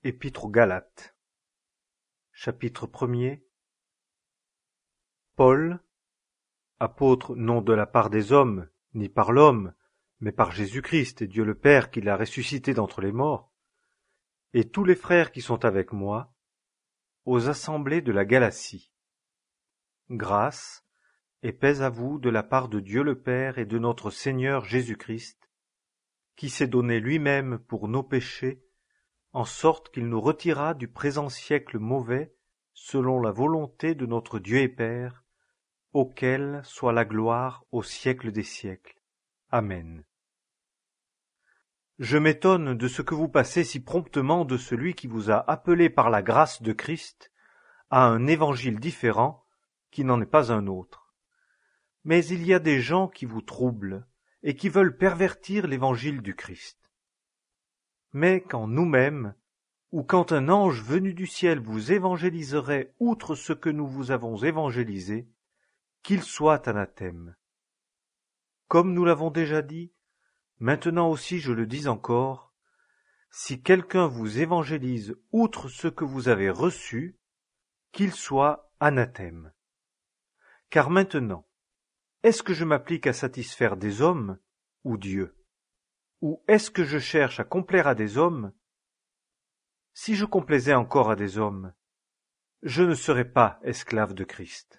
Épître aux Galates, chapitre 1er. Paul, apôtre non de la part des hommes, ni par l'homme, mais par Jésus-Christ et Dieu le Père qui l'a ressuscité d'entre les morts, et tous les frères qui sont avec moi, aux assemblées de la Galatie. Grâce et paix à vous de la part de Dieu le Père et de notre Seigneur Jésus-Christ, qui s'est donné lui-même pour nos péchés, en sorte qu'il nous retira du présent siècle mauvais, selon la volonté de notre Dieu et Père, auquel soit la gloire au siècle des siècles. Amen. Je m'étonne de ce que vous passez si promptement de celui qui vous a appelé par la grâce de Christ à un évangile différent, qui n'en est pas un autre. Mais il y a des gens qui vous troublent et qui veulent pervertir l'évangile du Christ. Mais quand nous-mêmes, ou quand un ange venu du ciel vous évangéliserait outre ce que nous vous avons évangélisé, qu'il soit anathème. Comme nous l'avons déjà dit, maintenant aussi je le dis encore, si quelqu'un vous évangélise outre ce que vous avez reçu, qu'il soit anathème. Car maintenant, est-ce que je m'applique à satisfaire des hommes ou Dieu? Ou est-ce que je cherche à complaire à des hommes? Si je complaisais encore à des hommes, je ne serais pas esclave de Christ.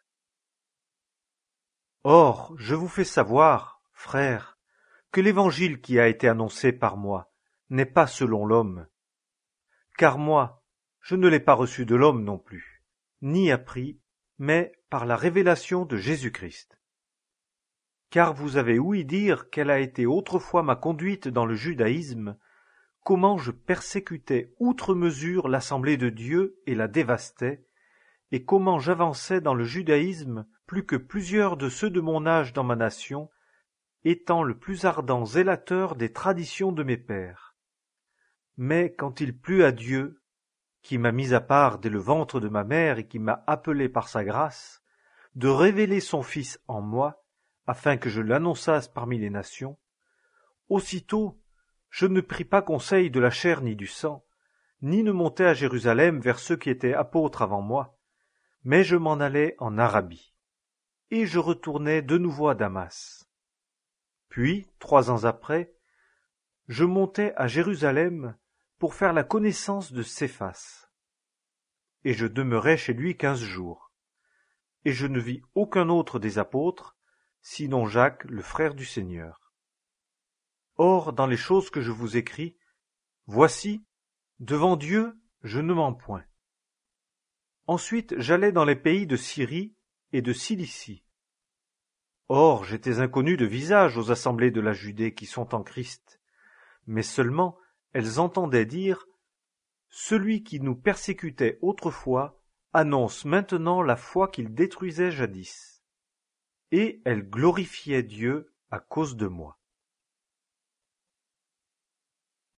Or, je vous fais savoir, frères, que l'évangile qui a été annoncé par moi n'est pas selon l'homme. Car moi, je ne l'ai pas reçu de l'homme non plus, ni appris, mais par la révélation de Jésus-Christ. Car vous avez ouï dire quelle a été autrefois ma conduite dans le judaïsme, comment je persécutais outre mesure l'assemblée de Dieu et la dévastais, et comment j'avançais dans le judaïsme plus que plusieurs de ceux de mon âge dans ma nation, étant le plus ardent zélateur des traditions de mes pères. Mais quand il plut à Dieu, qui m'a mis à part dès le ventre de ma mère et qui m'a appelé par sa grâce, de révéler son Fils en moi, afin que je l'annonçasse parmi les nations, aussitôt je ne pris pas conseil de la chair ni du sang, ni ne montai à Jérusalem vers ceux qui étaient apôtres avant moi, mais je m'en allai en Arabie, et je retournai de nouveau à Damas. Puis, 3 ans après, je montai à Jérusalem pour faire la connaissance de Céphas, et je demeurai chez lui 15 jours, et je ne vis aucun autre des apôtres, sinon Jacques, le frère du Seigneur. Or, dans les choses que je vous écris, voici, devant Dieu, je ne mens point. Ensuite, j'allai dans les pays de Syrie et de Cilicie. Or, j'étais inconnu de visage aux assemblées de la Judée qui sont en Christ, mais seulement elles entendaient dire « Celui qui nous persécutait autrefois annonce maintenant la foi qu'il détruisait jadis. » Et elles glorifiaient Dieu à cause de moi.